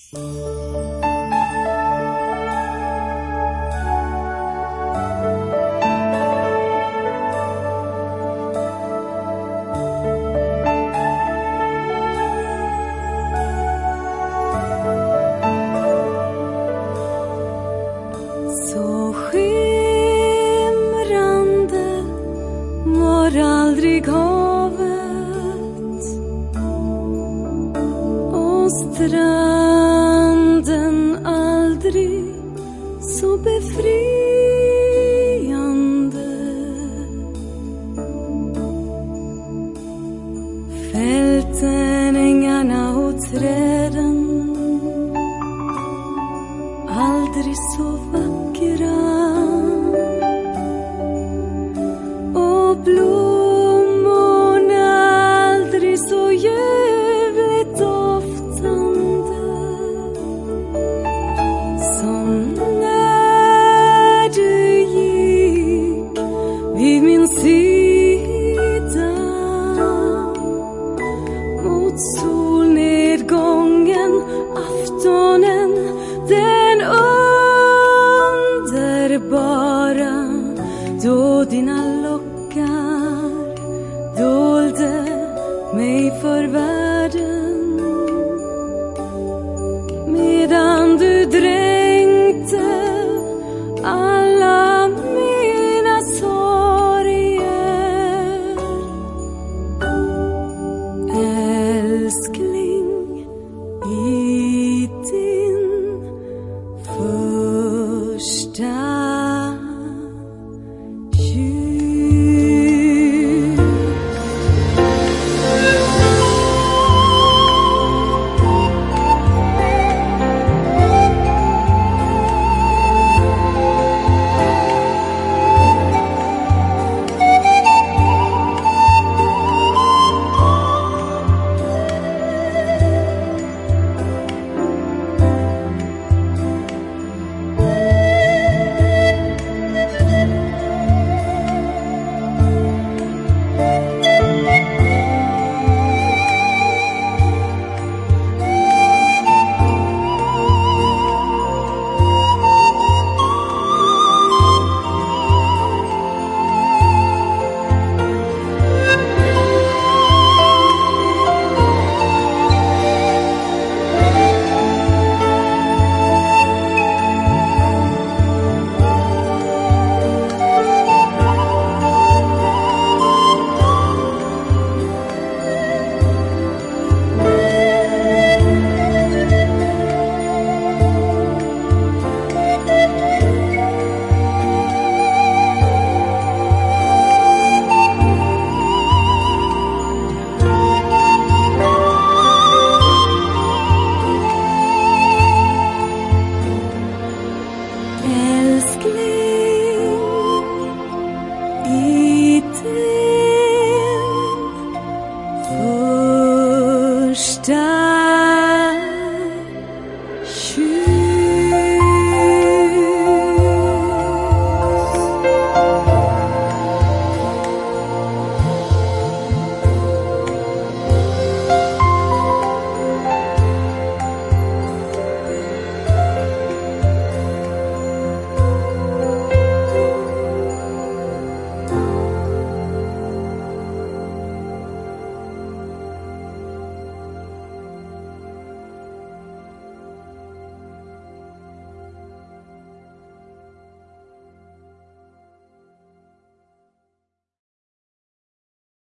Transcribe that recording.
Så skimrande var aldrig havet och stranden aldrig så befriande. Fälten, ängarna och träden aldrig så vackra och blommorna aldrig så ljuvligt doftande som när du gick vid min sida mot solnedgången, aftonen, den underbara, då dina lockar dolde mig för världen, medan du dränkte alla mina sorger. Älskling, i din första första